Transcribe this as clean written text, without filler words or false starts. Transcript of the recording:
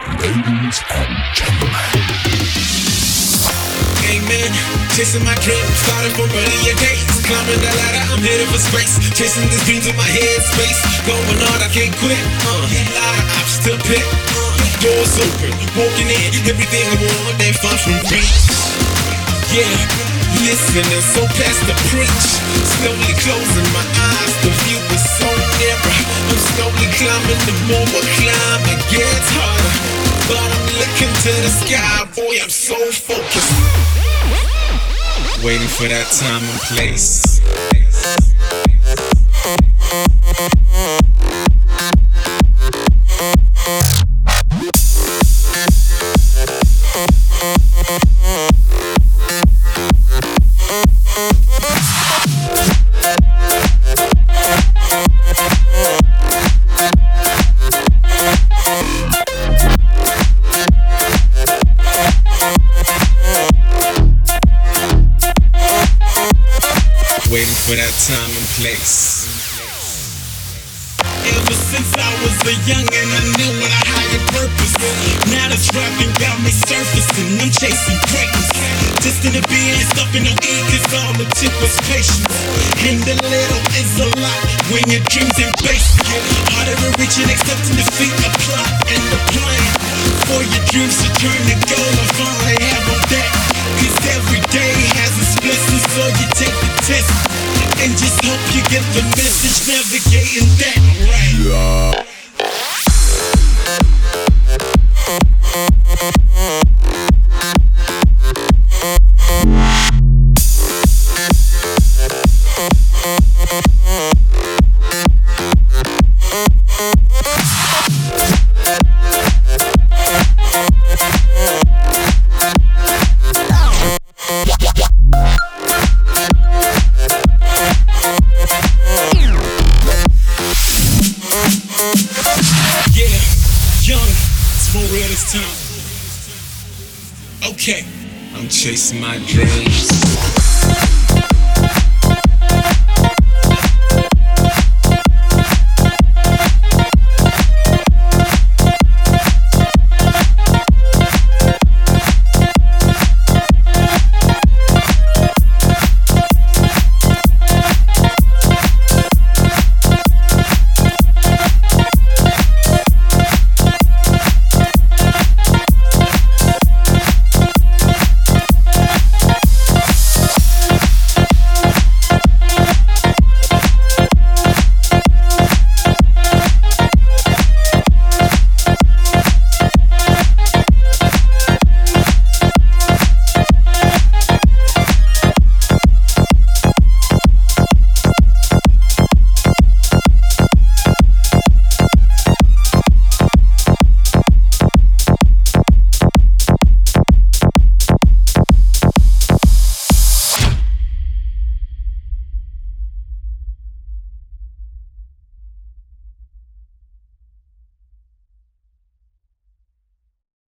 Ladies and gentlemen. Amen. Chasing my dream, starting from earlier days. Climbing the ladder, I'm headed for space. Chasing these dreams in my head space. Going on, I can't quit. Lot of options to pick. Doors open, walking in. Everything I want, they find from reach. Yeah, listening, so past the preach. Slowly closing my eyes, the view is so near. I'm slowly climbing, the more I climb, it gets harder. But I'm looking to the sky, boy, I'm so focused. Waiting for that time and place. Waiting for that time and place. Ever since I was a youngin', I knew what I higher purpose. Now this rapping got me surfacing, I'm chasing greatness. Distant to being stuffing no E, cause all it took was patience. And the little is a lot when your dreams in basic. Harder to reach and accepting defeat, a plot and a plan. For your dreams to turn to gold, I finally have on that. Cause every day has its blessings, so you take the test. And just hope you get the message, navigating that right. Yeah, young, it's for real this time. Okay, I'm chasing my dreams.